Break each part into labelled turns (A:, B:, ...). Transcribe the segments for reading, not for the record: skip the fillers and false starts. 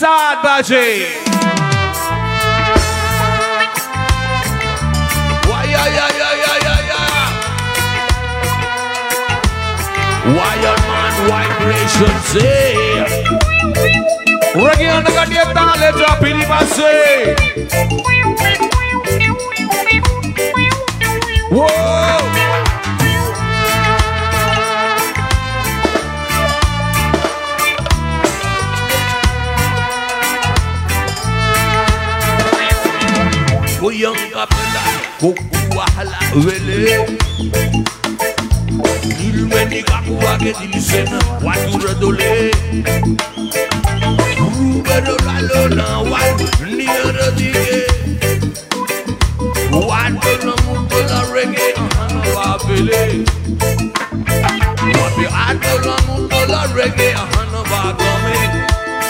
A: Sad Baji. Why, Wire man, vibration say. Reggae on the goddamn down, let's drop in the say. Whoa. Go young kapela, go wahala wele. Ilmeni kakuwa ke dilisena, wadura dole. Rubero lalo wad niara dige. Wadura mutola reggae, ahana wabele. Wabi adola mutola reggae, ahana wagome.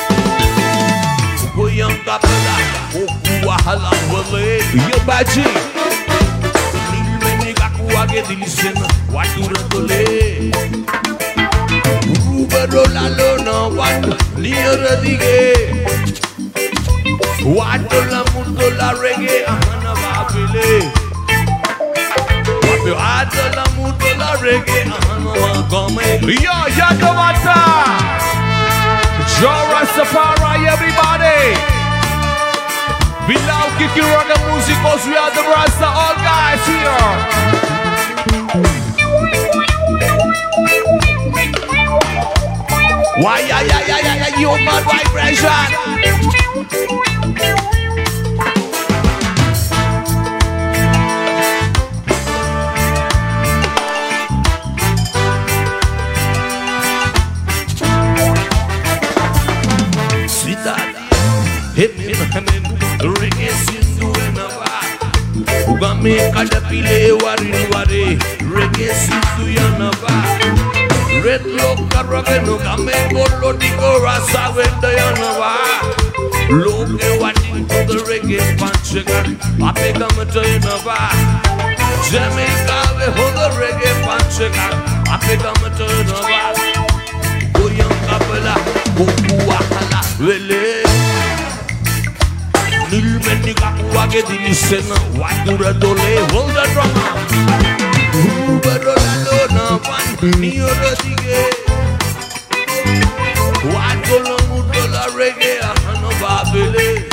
A: Go young kapela, go wahala wele. Yo baji. Ilmeni kakuwa ke dilisena, wadura dole. Rubero lalo wad niara dige. Wadola mutola reggae, ahana wabele. Wabi adola mutola reggae, ahana wagome. Yo, Yakamata! Joe Rastafari, everybody! We love kicking around the music because we are the Rasta, all guys here. Why, you mad vibration. Reggae sindu enava Ugame kadapile wari Reggae sindu yanava Red loka raveno Game kolo diko rasa wenda yanava Loke wadi to the reggae panchega Pape gamata yanava Jamaica we hold the reggae panchega Pape gamata yanava Goyang kapela Goku wahala wele Nilmeni kakuwa ke dilisena Wadura dole hold the drama Rubero lalo wan niora dige Wadola mudola reggae ahana wabele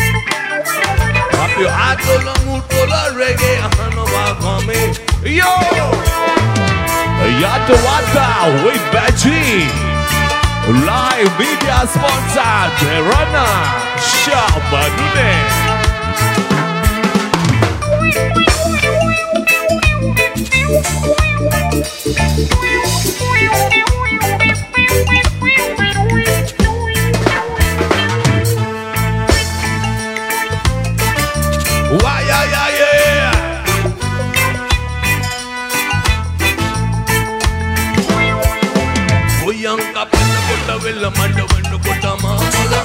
A: Papi adola mudola reggae ahana wagome Yo! Yato Wata with Baji Live media sponsor Terana Shabadune. Why, yeah. Oh, young couple. Villa Mandavanda Kotama,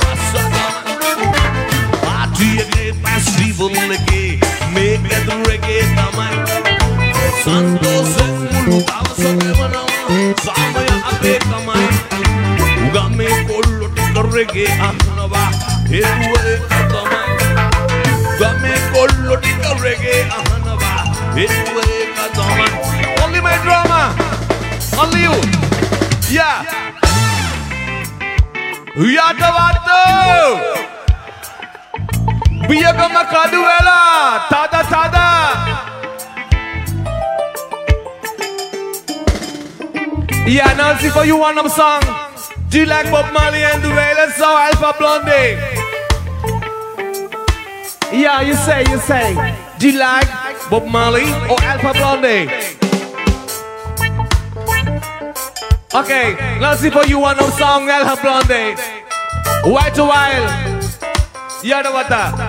A: Party a great festival again, make the reggae Tamai. Santos and Mulu, Samaya Ape Tamai, Ugame Kolo to reggae Ahanava, Hitway Katamai, Ugame Kolo to reggae Ahanava, Hitway Katamai. Only my drama, only you, yeah. Yatavato Biyaga Makaduela Tada Yeah, Nancy, for you one of song do you like Bob Marley and Duela so Alpha Blondy? Yeah, you say do you like Bob Marley or Alpha Blondy? Okay, let's see for you one of song Alpha Blondy. White a while. You know what that?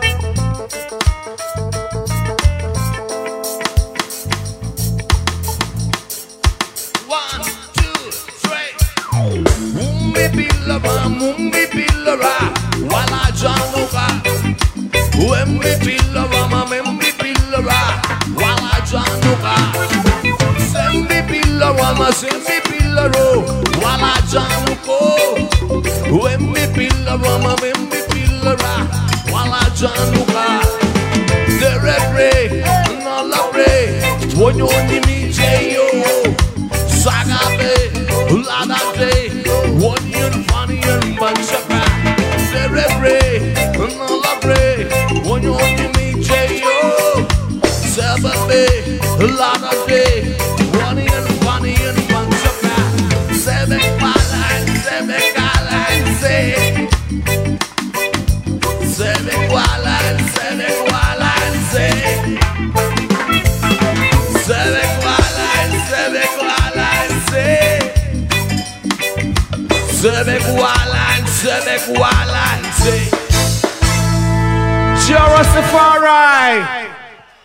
A: One, two, three. Mumbi pillara, wala januka. Wembi pillara, membi pillara, wala januka. Sembi pillara, sembi pillaro, wala januko. Wembi pillara, mama mimbi pillara wala januka derebre nalabre wonyo ni mi jeyo sagabe uladabe wonyon funny and banchaka derebre nalabre wonyo ni mi jeyo sagabe uladabe wonyon funny and banchaka sebe balan sebe galan sebe balan sebe balan sebe balan sebe balan sebe balan Rastafari.